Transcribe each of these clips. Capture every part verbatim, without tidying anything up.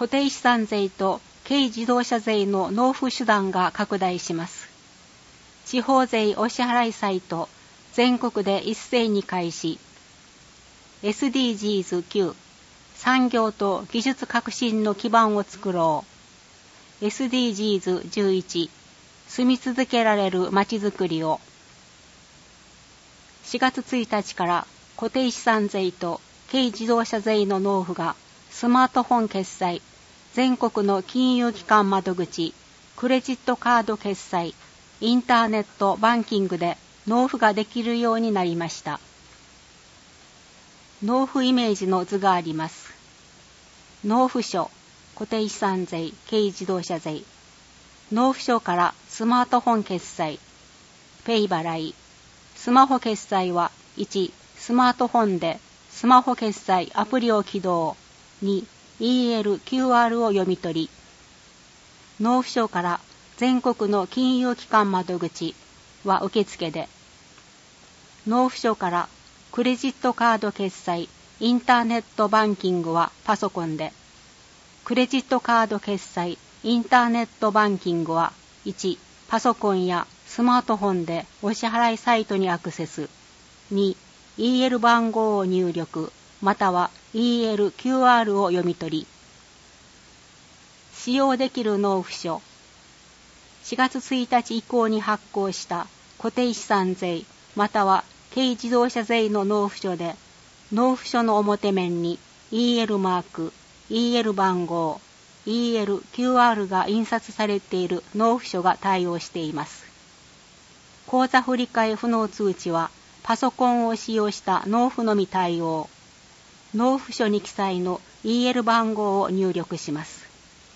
固定資産税と軽自動車税の納付手段が拡大します。地方税お支払いサイト、全国で一斉に開始。エスディージーズきゅう、産業と技術革新の基盤を作ろう。エスディージーズじゅういち、住み続けられるまちづくりを。しがつついたちから固定資産税と軽自動車税の納付がスマートフォン決済、全国の金融機関窓口、クレジットカード決済、インターネットバンキングで納付ができるようになりました。納付イメージの図があります。納付書、固定資産税、軽自動車税。納付書からスマートフォン決済、ペイ払い。スマホ決済はいち、スマートフォンでスマホ決済アプリを起動。に、イーエルキューアール を読み取り。納付書から全国の金融機関窓口は受付で。納付書からクレジットカード決済、インターネットバンキングはパソコンで。クレジットカード決済、インターネットバンキングはいち、パソコンやスマートフォンでお支払いサイトにアクセス。に、イーエル 番号を入力、または イーエルキューアール を読み取り。使用できる納付書。しがつついたち以降に発行した固定資産税、または軽自動車税の納付書で、納付書の表面に イーエル マーク、イーエル 番号、イーエルキューアール が印刷されている納付書が対応しています。口座振替不能通知はパソコンを使用した納付のみ対応。納付書に記載の イーエル 番号を入力します。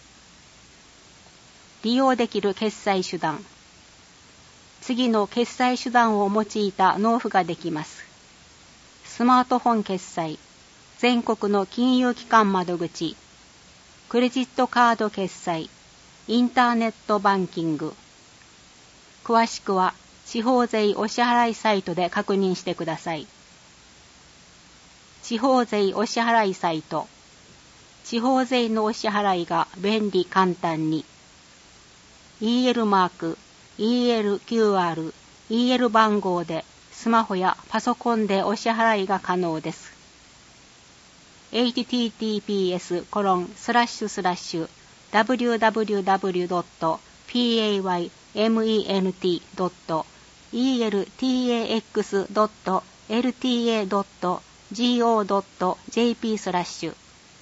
利用できる決済手段。次の決済手段を用いた納付ができます。スマートフォン決済、全国の金融機関窓口、クレジットカード決済、インターネットバンキング。詳しくは地方税お支払いサイトで確認してください。地方税お支払いサイト。地方税のお支払いが便利簡単に。イーエル マーク、イーエルキューアール、イーエル 番号でスマホやパソコンでお支払いが可能です。エイチティーティーピーエスコロンスラッシュスラッシュダブリューダブリューダブリュードットピーエーワイエムイーエヌティードットイーエルティーエーエックスドットエルティーエードットジーオードットジェーピースラッシュ。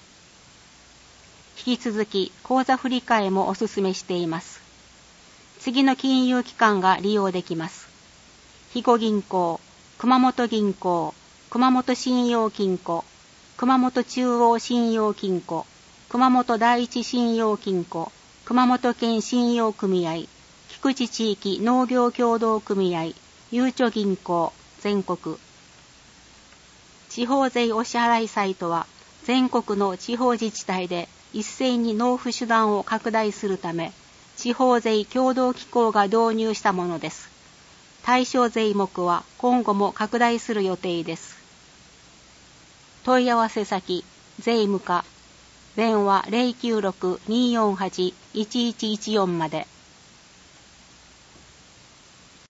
引き続き口座振替もおすすめしています。次の金融機関が利用できます。肥後銀行、熊本銀行、熊本信用金庫、熊本中央信用金庫、熊本第一信用金庫、熊本県信用組合、菊池地域農業協同組合、ゆうちょ銀行、全国。地方税お支払いサイトは全国の地方自治体で一斉に納付手段を拡大するため、地方税協同機構が導入したものです。対象税目は今後も拡大する予定です。問い合わせ先、税務課、電話 ゼロきゅうろく にーよんはち いちいちいちよんまで。